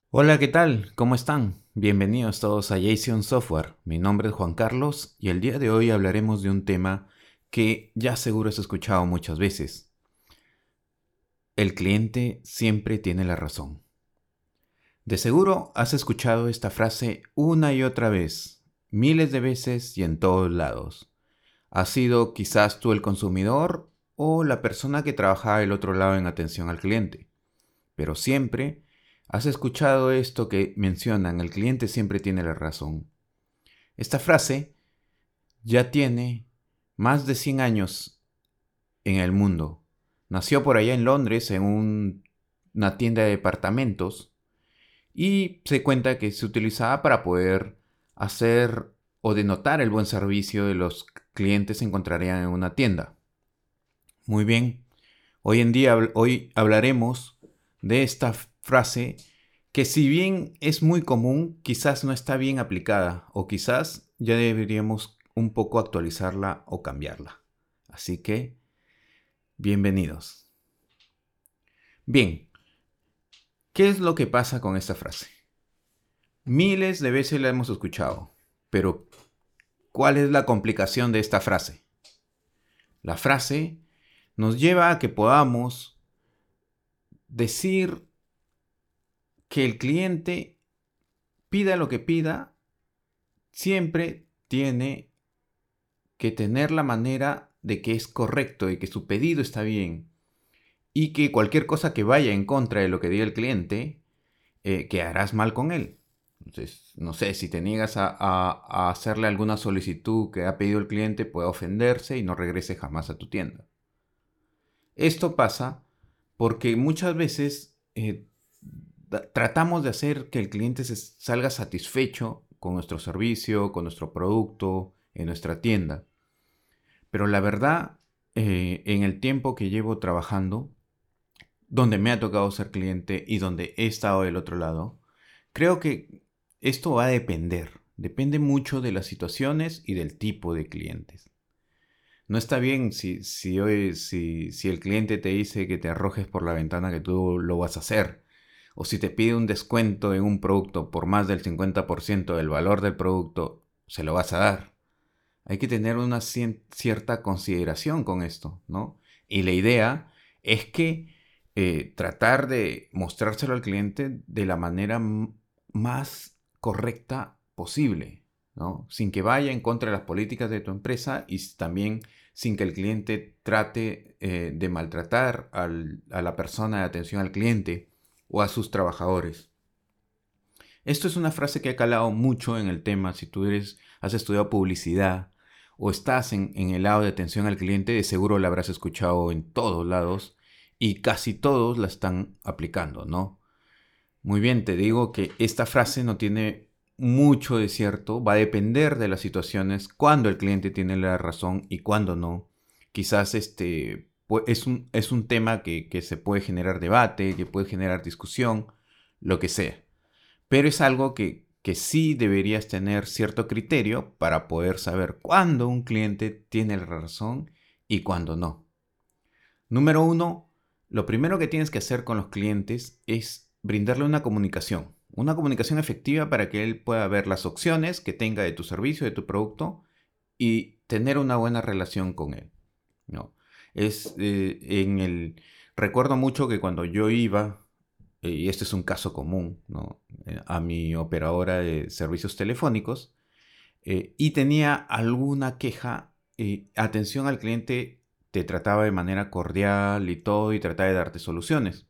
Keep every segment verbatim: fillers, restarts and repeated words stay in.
Hola, ¿qué tal? ¿Cómo están? Bienvenidos todos a Jason Software. Mi nombre es Juan Carlos y el día de hoy hablaremos de un tema que ya seguro has escuchado muchas veces. El cliente siempre tiene la razón. De seguro has escuchado esta frase una y otra vez, miles de veces y en todos lados. ¿Has sido quizás tú el consumidor o la persona que trabaja del otro lado en atención al cliente? Pero siempre has escuchado esto que mencionan, el cliente siempre tiene la razón. Esta frase ya tiene más de cien años en el mundo. Nació por allá en Londres en un- una tienda de departamentos y se cuenta que se utilizaba para poder hacer o denotar el buen servicio de los clientes que se encontrarían en una tienda. Muy bien, hoy en día hoy hablaremos de esta frase que si bien es muy común, quizás no está bien aplicada o quizás ya deberíamos un poco actualizarla o cambiarla. Así que, bienvenidos. Bien, ¿qué es lo que pasa con esta frase? Miles de veces la hemos escuchado, pero ¿cuál es la complicación de esta frase? La frase nos lleva a que podamos decir que el cliente, pida lo que pida, siempre tiene que tener la manera de que es correcto y que su pedido está bien y que cualquier cosa que vaya en contra de lo que diga el cliente, eh, que harás mal con él. Entonces, no sé, si te niegas a, a- a hacerle alguna solicitud que ha pedido el cliente, puede ofenderse y no regrese jamás a tu tienda. Esto pasa porque muchas veces eh, da- tratamos de hacer que el cliente se salga satisfecho con nuestro servicio, con nuestro producto, en nuestra tienda. Pero la verdad, eh, en el tiempo que llevo trabajando, donde me ha tocado ser cliente y donde he estado del otro lado, creo que esto va a depender. Depende mucho de las situaciones y del tipo de clientes. No está bien si, si, hoy, si, si el cliente te dice que te arrojes por la ventana que tú lo vas a hacer. O si te pide un descuento en un producto por más del cincuenta por ciento del valor del producto, se lo vas a dar. Hay que tener una cien- cierta consideración con esto, ¿no? Y la idea es que eh, tratar de mostrárselo al cliente de la manera m- más correcta posible, ¿no? Sin que vaya en contra de las políticas de tu empresa y s- también sin que el cliente trate eh, de maltratar al- a la persona de atención al cliente o a sus trabajadores. Esto es una frase que ha calado mucho en el tema. Si tú eres, has estudiado publicidad o estás en, en el lado de atención al cliente, de seguro la habrás escuchado en todos lados y casi todos la están aplicando, ¿no? Muy bien, te digo que esta frase no tiene mucho de cierto, va a depender de las situaciones, cuando el cliente tiene la razón y cuando no. Quizás este pu- es un, es un tema que, que se puede generar debate, que puede generar discusión, lo que sea. Pero es algo que, que sí deberías tener cierto criterio para poder saber cuándo un cliente tiene la razón y cuándo no. Número uno, lo primero que tienes que hacer con los clientes es brindarle una comunicación. Una comunicación efectiva para que él pueda ver las opciones que tenga de tu servicio, de tu producto y tener una buena relación con él, ¿no? Es eh, en el recuerdo mucho que cuando yo iba, eh, y este es un caso común, ¿no? Eh, a mi operadora de servicios telefónicos, eh, y tenía alguna queja, eh, atención al cliente te trataba de manera cordial y todo y trataba de darte soluciones.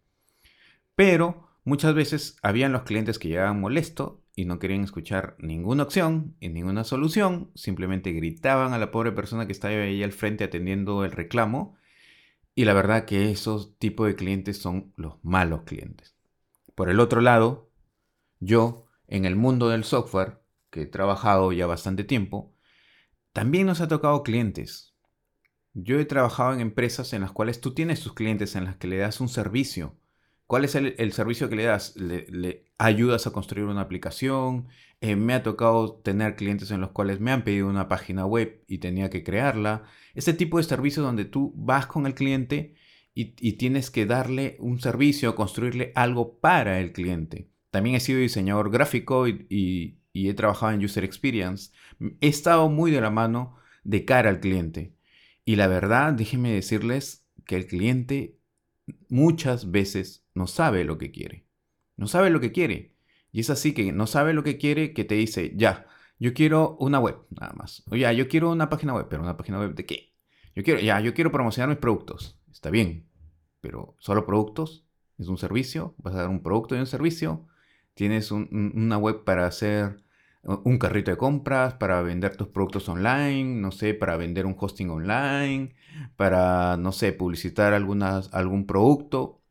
Pero muchas veces habían los clientes que llegaban molestos y no querían escuchar ninguna opción y ninguna solución, simplemente gritaban a la pobre persona que estaba ahí al frente atendiendo el reclamo, y la verdad que esos tipos de clientes son los malos clientes. Por el otro lado, yo, en el mundo del software, que he trabajado ya bastante tiempo, también nos ha tocado clientes. Yo he trabajado en empresas en las cuales tú tienes tus clientes, en las que le das un servicio. ¿Cuál es el, el servicio que le das? Le, le ayudas a construir una aplicación. Eh, me ha tocado tener clientes en los cuales me han pedido una página web y tenía que crearla. Ese tipo de servicio donde tú vas con el cliente y, y tienes que darle un servicio, construirle algo para el cliente. también he sido diseñador gráfico y, y, y he trabajado en User Experience. He estado muy de la mano de cara al cliente. Y la verdad, déjenme decirles que el cliente muchas veces no sabe lo que quiere. No sabe lo que quiere. Y es así que no sabe lo que quiere que te dice, ya, yo quiero una web, nada más. O ya, yo quiero una página web, pero ¿una página web de qué? Yo quiero, ya, yo quiero promocionar mis productos. Está bien, pero ¿solo productos? ¿Es un servicio? ¿Vas a dar un producto y un servicio? ¿Tienes un, un, una web para hacer un carrito de compras, para vender tus productos online, no sé, para vender un hosting online, para, no sé, publicitar algunas, algún producto?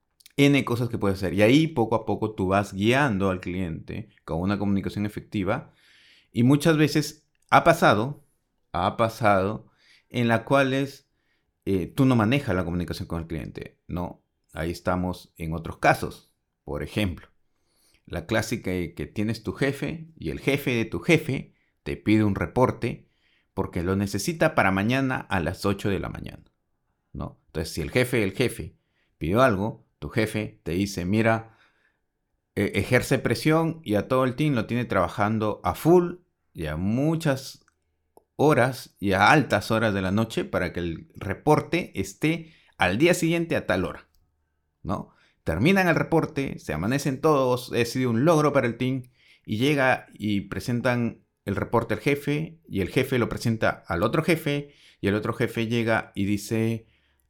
N cosas que puedes hacer. Y ahí poco a poco tú vas guiando al cliente con una comunicación efectiva. Y muchas veces ha pasado, ha pasado, en las cuales eh, tú no manejas la comunicación con el cliente. No, ahí estamos en otros casos. Por ejemplo, la clásica que tienes tu jefe y el jefe de tu jefe te pide un reporte porque lo necesita para mañana a las ocho de la mañana, ¿no? Entonces, si el jefe del jefe pidió algo, tu jefe te dice, mira, eh, ejerce presión y a todo el team lo tiene trabajando a full y a muchas horas y a altas horas de la noche para que el reporte esté al día siguiente a tal hora, ¿no? Terminan el reporte, se amanecen todos, ha sido un logro para el team y llega y presentan el reporte al jefe y el jefe lo presenta al otro jefe y el otro jefe llega y dice,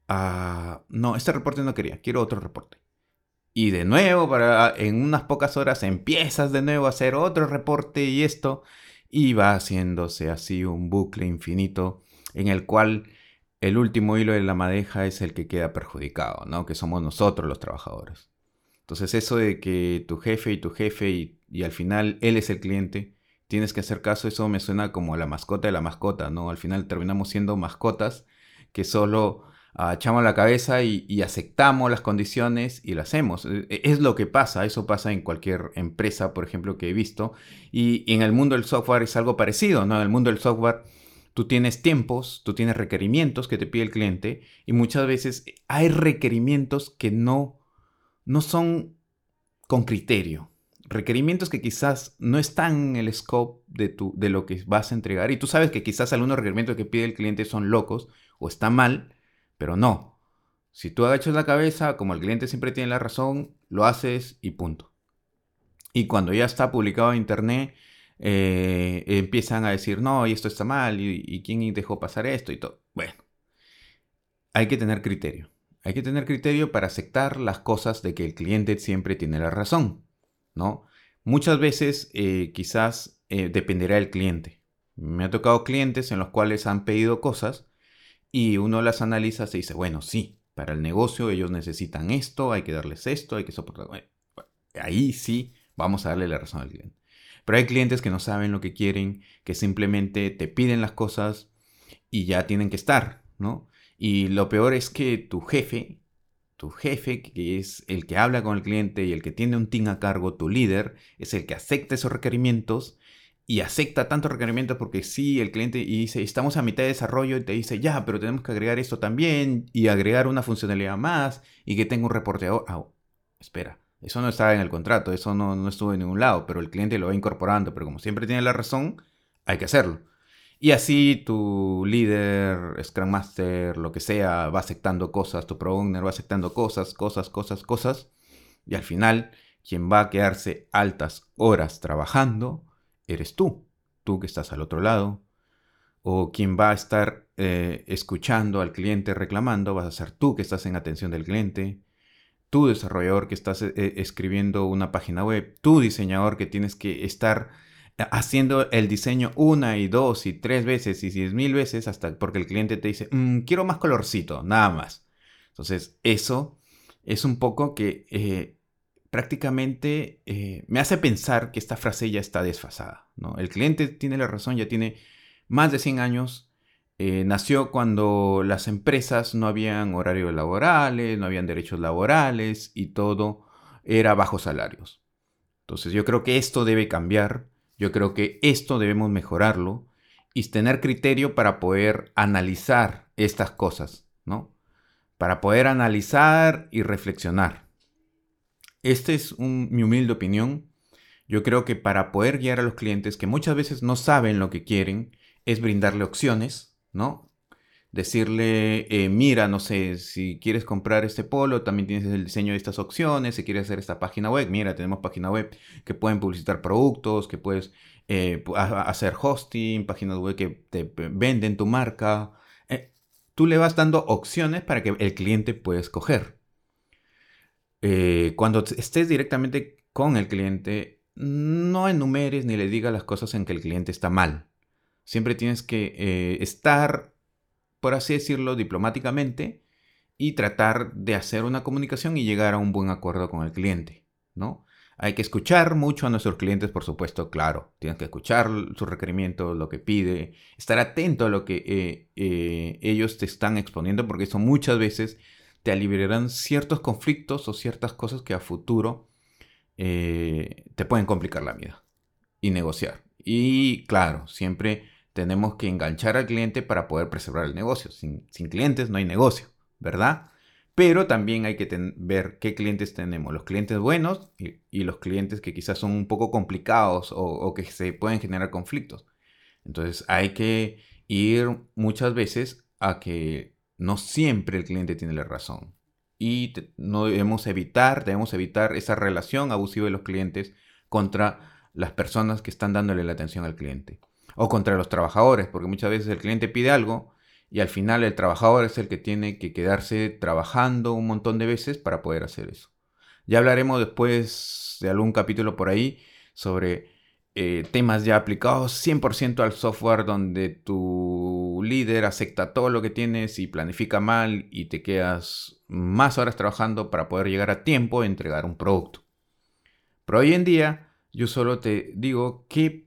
ah, no, este reporte no quería, quiero otro reporte. Y de nuevo, para, en unas pocas horas empiezas de nuevo a hacer otro reporte y esto, y va haciéndose así un bucle infinito en el cual el último hilo de la madeja es el que queda perjudicado, ¿no? Que somos nosotros los trabajadores. Entonces eso de que tu jefe y tu jefe y, y al final él es el cliente, tienes que hacer caso, eso me suena como a la mascota de la mascota, ¿no? Al final terminamos siendo mascotas que solo uh, echamos la cabeza y, y aceptamos las condiciones y lo hacemos. Es lo que pasa, eso pasa en cualquier empresa, por ejemplo, que he visto. Y, y en el mundo del software es algo parecido, ¿no? En el mundo del software tú tienes tiempos, tú tienes requerimientos que te pide el cliente y muchas veces hay requerimientos que no, no son con criterio. Requerimientos que quizás no están en el scope de, tu, de lo que vas a entregar. Y tú sabes que quizás algunos requerimientos que pide el cliente son locos o están mal, pero no. Si tú agachas la cabeza, como el cliente siempre tiene la razón, lo haces y punto. Y cuando ya está publicado en internet, eh, empiezan a decir, no, y esto está mal, y, y quién dejó pasar esto y todo. Bueno, hay que tener criterio. Hay que tener criterio para aceptar las cosas de que el cliente siempre tiene la razón, ¿no? Muchas veces eh, quizás eh, dependerá del cliente. Me ha tocado clientes en los cuales han pedido cosas y uno las analiza y dice, bueno, sí, para el negocio ellos necesitan esto, hay que darles esto, hay que soportar. Bueno, ahí sí vamos a darle la razón al cliente. Pero hay clientes que no saben lo que quieren, que simplemente te piden las cosas y ya tienen que estar, ¿no? Y lo peor es que tu jefe, tu jefe, que es el que habla con el cliente y el que tiene un team a cargo, tu líder, es el que acepta esos requerimientos y acepta tantos requerimientos porque sí, el cliente y dice, estamos a mitad de desarrollo y te dice, ya, pero tenemos que agregar esto también y agregar una funcionalidad más y que tenga un reporteador. Ah, espera, eso no estaba en el contrato, eso no, no estuvo en ningún lado, pero el cliente lo va incorporando, pero como siempre tiene la razón, hay que hacerlo. Y así tu líder, Scrum Master, lo que sea, va aceptando cosas, tu Product Owner va aceptando cosas, cosas, cosas, cosas. Y al final, quien va a quedarse altas horas trabajando, eres tú. Tú que estás al otro lado. O quien va a estar eh, escuchando al cliente reclamando, vas a ser tú que estás en atención del cliente. Tú desarrollador que estás eh, escribiendo una página web. Tú diseñador que tienes que estar haciendo el diseño una y dos y tres veces y diez mil veces hasta porque el cliente te dice, mmm, quiero más colorcito, nada más. Entonces eso es un poco que eh, prácticamente eh, me hace pensar que esta frase ya está desfasada, ¿no? El cliente tiene la razón, ya tiene más de cien años. Eh, nació cuando las empresas no habían horarios laborales, no habían derechos laborales y todo era bajo salarios. Entonces yo creo que esto debe cambiar. Yo creo que esto debemos mejorarlo y tener criterio para poder analizar estas cosas, ¿no? Para poder analizar y reflexionar. Esta es un, mi humilde opinión. Yo creo que para poder guiar a los clientes que muchas veces no saben lo que quieren, es brindarle opciones, ¿no? Decirle, eh, mira, no sé, si quieres comprar este polo, también tienes el diseño de estas opciones, si quieres hacer esta página web, mira, tenemos página web que pueden publicitar productos, que puedes eh, hacer hosting, páginas web que te venden tu marca. Eh, tú le vas dando opciones para que el cliente pueda escoger. Eh, cuando estés directamente con el cliente, no enumeres ni le digas las cosas en que el cliente está mal. Siempre tienes que eh, estar, por así decirlo, diplomáticamente y tratar de hacer una comunicación y llegar a un buen acuerdo con el cliente, ¿no? Hay que escuchar mucho a nuestros clientes, por supuesto, claro. Tienes que escuchar sus requerimientos, lo que pide, estar atento a lo que eh, eh, ellos te están exponiendo, porque eso muchas veces te aliviarán ciertos conflictos o ciertas cosas que a futuro eh, te pueden complicar la vida y negociar. Y claro, siempre tenemos que enganchar al cliente para poder preservar el negocio. Sin, sin clientes no hay negocio, ¿verdad? Pero también hay que ten, ver qué clientes tenemos. Los clientes buenos y, y, los clientes que quizás son un poco complicados o, o que se pueden generar conflictos. Entonces hay que ir muchas veces a que no siempre el cliente tiene la razón. Y te, no debemos evitar, debemos evitar esa relación abusiva de los clientes contra las personas que están dándole la atención al cliente. O contra los trabajadores, porque muchas veces el cliente pide algo y al final el trabajador es el que tiene que quedarse trabajando un montón de veces para poder hacer eso. Ya hablaremos después de algún capítulo por ahí sobre eh, temas ya aplicados cien por ciento al software, donde tu líder acepta todo lo que tienes y planifica mal y te quedas más horas trabajando para poder llegar a tiempo y entregar un producto. Pero hoy en día yo solo te digo que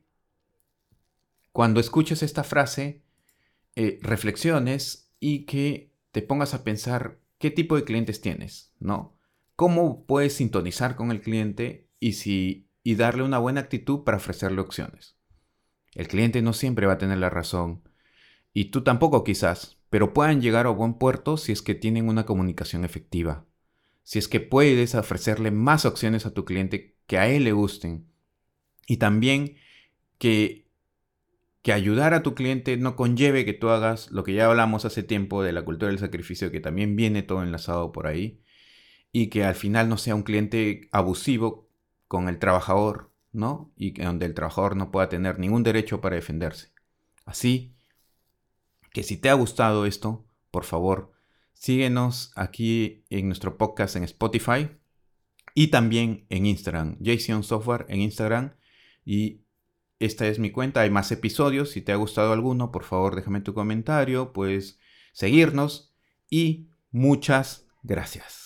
cuando escuches esta frase, eh, reflexiones y que te pongas a pensar qué tipo de clientes tienes, ¿no? Cómo puedes sintonizar con el cliente y, si, y darle una buena actitud para ofrecerle opciones. El cliente no siempre va a tener la razón y tú tampoco quizás, pero puedan llegar a buen puerto si es que tienen una comunicación efectiva. Si es que puedes ofrecerle más opciones a tu cliente que a él le gusten. Y también que, que ayudar a tu cliente no conlleve que tú hagas lo que ya hablamos hace tiempo de la cultura del sacrificio, que también viene todo enlazado por ahí. Y que al final no sea un cliente abusivo con el trabajador, ¿no? Y que donde el trabajador no pueda tener ningún derecho para defenderse. Así que si te ha gustado esto, por favor, síguenos aquí en nuestro podcast en Spotify y también en Instagram, Jason Software en Instagram. Y esta es mi cuenta, hay más episodios. Si te ha gustado alguno, por favor déjame tu comentario, puedes seguirnos y muchas gracias.